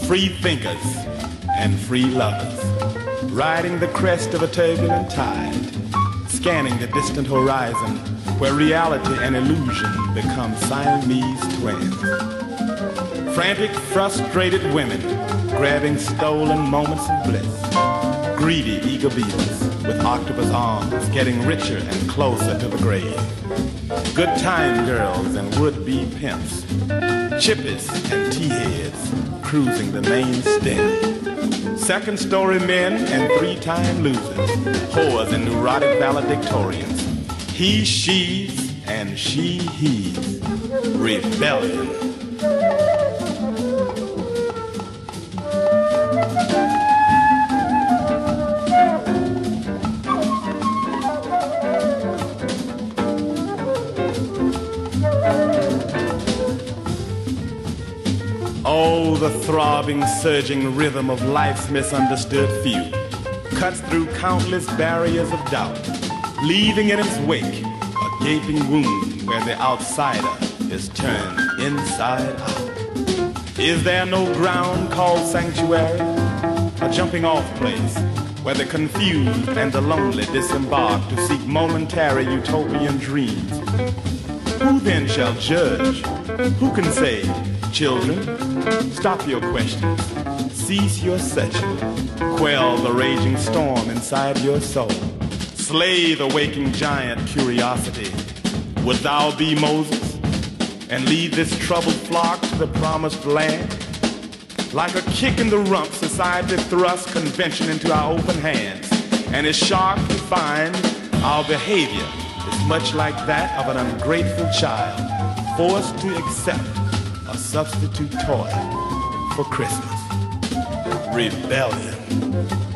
free thinkers and free lovers, riding the crest of a turbulent tide, scanning the distant horizon where reality and illusion become Siamese twins. Frantic, frustrated women grabbing stolen moments of bliss, greedy, eager beavers with octopus arms getting richer and closer to the grave, good time girls and would-be pimps, chippies and tea-heads cruising the main stem, second-story men and three-time losers, whores and neurotic valedictorians, he, she's, and she, he's, rebellion. Oh, the throbbing, surging rhythm of life's misunderstood few cuts through countless barriers of doubt, leaving in its wake a gaping wound where the outsider is turned inside out. Is there no ground called sanctuary, a jumping off place where the confused and the lonely disembark to seek momentary utopian dreams? Who then shall judge? Who can say, children, stop your questions, cease your searching, quell the raging storm inside your soul, slay the waking giant curiosity? Would thou be Moses and lead this troubled flock to the promised land? Like a kick in the rump, society thrusts convention into our open hands, and is sharp to find our behavior is much like that of an ungrateful child forced to accept a substitute toy for Christmas. Rebellion.